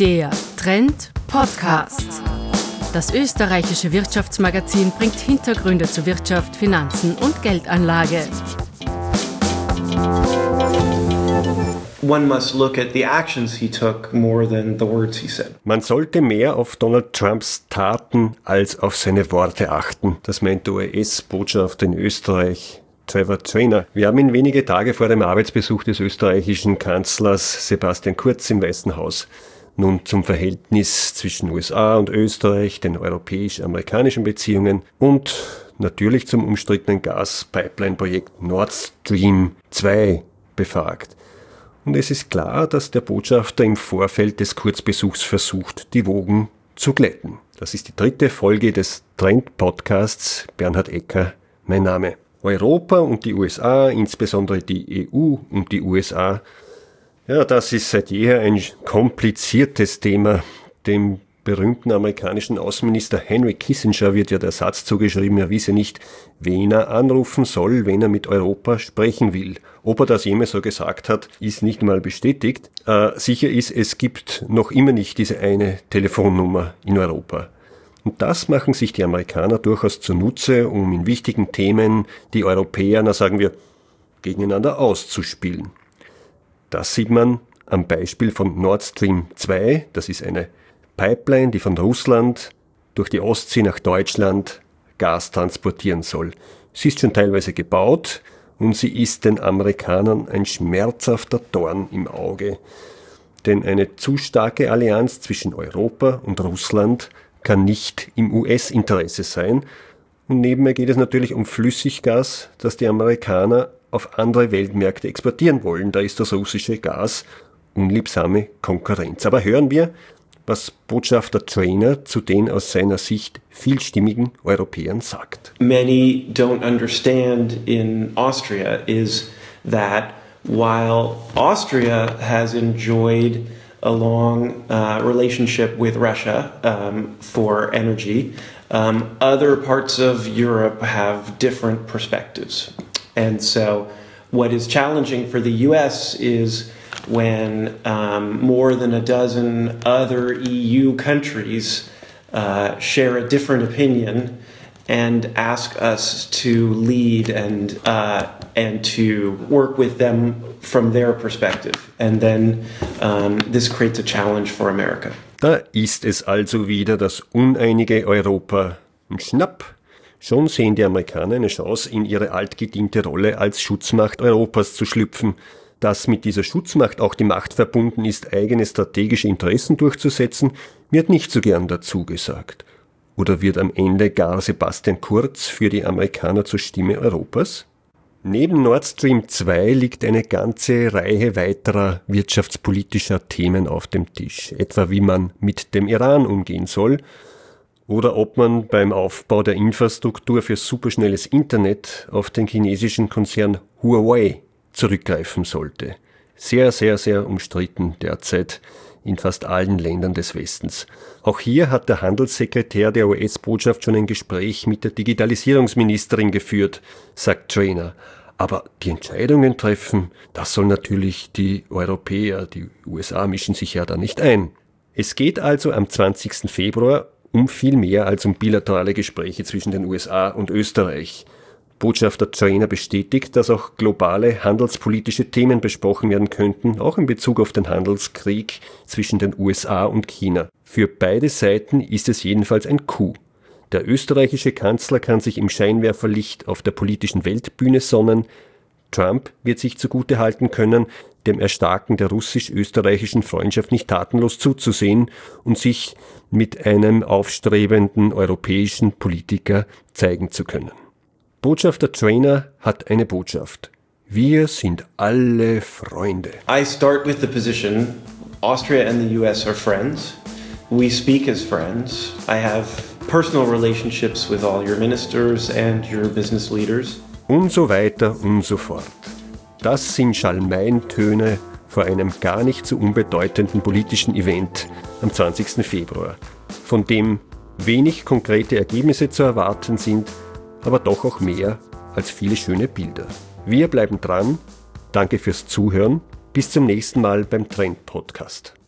Der Trend Podcast. Das österreichische Wirtschaftsmagazin bringt Hintergründe zu Wirtschaft, Finanzen und Geldanlage. One must look at the actions he took more than the words he said. Man sollte mehr auf Donald Trumps Taten als auf seine Worte achten. Das meint der US-Botschafter in Österreich, Trevor Trainer. Wir haben ihn wenige Tage vor dem Arbeitsbesuch des österreichischen Kanzlers Sebastian Kurz im Weißen Haus nun zum Verhältnis zwischen USA und Österreich, den europäisch-amerikanischen Beziehungen und natürlich zum umstrittenen Gas-Pipeline-Projekt Nord Stream 2 befragt. Und es ist klar, dass der Botschafter im Vorfeld des Kurzbesuchs versucht, die Wogen zu glätten. Das ist die 3. Folge des Trend-Podcasts. Bernhard Ecker, mein Name. Europa und die USA, insbesondere die EU und die USA, ja, das ist seit jeher ein kompliziertes Thema. Dem berühmten amerikanischen Außenminister Henry Kissinger wird ja der Satz zugeschrieben, er wisse nicht, wen er anrufen soll, wenn er mit Europa sprechen will. Ob er das jemals so gesagt hat, ist nicht mal bestätigt. Sicher ist, es gibt noch immer nicht diese eine Telefonnummer in Europa. Und das machen sich die Amerikaner durchaus zunutze, um in wichtigen Themen die Europäer, sagen wir, gegeneinander auszuspielen. Das sieht man am Beispiel von Nord Stream 2. Das ist eine Pipeline, die von Russland durch die Ostsee nach Deutschland Gas transportieren soll. Sie ist schon teilweise gebaut und sie ist den Amerikanern ein schmerzhafter Dorn im Auge. Denn eine zu starke Allianz zwischen Europa und Russland kann nicht im US-Interesse sein. Und nebenbei geht es natürlich um Flüssiggas, das die Amerikaner auf andere Weltmärkte exportieren wollen. Da ist das russische Gas unliebsame Konkurrenz. Aber hören wir, was Botschafter Trainer zu den aus seiner Sicht vielstimmigen Europäern sagt. Many don't understand in Austria is that while Austria has enjoyed a long relationship with Russia for energy, other parts of Europe have different perspectives. And so what is challenging for the US is when more than a dozen other EU countries share a different opinion and ask us to lead and to work with them from their perspective. And then this creates a challenge for America. Da ist es also wieder das uneinige Europa. Und schnapp! Schon sehen die Amerikaner eine Chance, in ihre altgediente Rolle als Schutzmacht Europas zu schlüpfen. Dass mit dieser Schutzmacht auch die Macht verbunden ist, eigene strategische Interessen durchzusetzen, wird nicht so gern dazu gesagt. Oder wird am Ende gar Sebastian Kurz für die Amerikaner zur Stimme Europas? Neben Nord Stream 2 liegt eine ganze Reihe weiterer wirtschaftspolitischer Themen auf dem Tisch. Etwa wie man mit dem Iran umgehen soll oder ob man beim Aufbau der Infrastruktur für superschnelles Internet auf den chinesischen Konzern Huawei zurückgreifen sollte. Sehr, sehr, sehr umstritten derzeit in fast allen Ländern des Westens. Auch hier hat der Handelssekretär der US-Botschaft schon ein Gespräch mit der Digitalisierungsministerin geführt, sagt Trainer. Aber die Entscheidungen treffen, das sollen natürlich die Europäer, die USA mischen sich ja da nicht ein. Es geht also am 20. Februar um viel mehr als um bilaterale Gespräche zwischen den USA und Österreich. Botschafter Trainer bestätigt, dass auch globale handelspolitische Themen besprochen werden könnten, auch in Bezug auf den Handelskrieg zwischen den USA und China. Für beide Seiten ist es jedenfalls ein Coup. Der österreichische Kanzler kann sich im Scheinwerferlicht auf der politischen Weltbühne sonnen. Trump wird sich zugute halten können, dem Erstarken der russisch-österreichischen Freundschaft nicht tatenlos zuzusehen und sich mit einem aufstrebenden europäischen Politiker zeigen zu können. Botschafter Trainer hat eine Botschaft. Wir sind alle Freunde. I start with the position, Austria and the US are friends. We speak as friends. I have personal relationships with all your ministers and your business leaders. Und so weiter und so fort. Das sind Schalmeientöne vor einem gar nicht so unbedeutenden politischen Event am 20. Februar, von dem wenig konkrete Ergebnisse zu erwarten sind, aber doch auch mehr als viele schöne Bilder. Wir bleiben dran. Danke fürs Zuhören. Bis zum nächsten Mal beim Trend Podcast.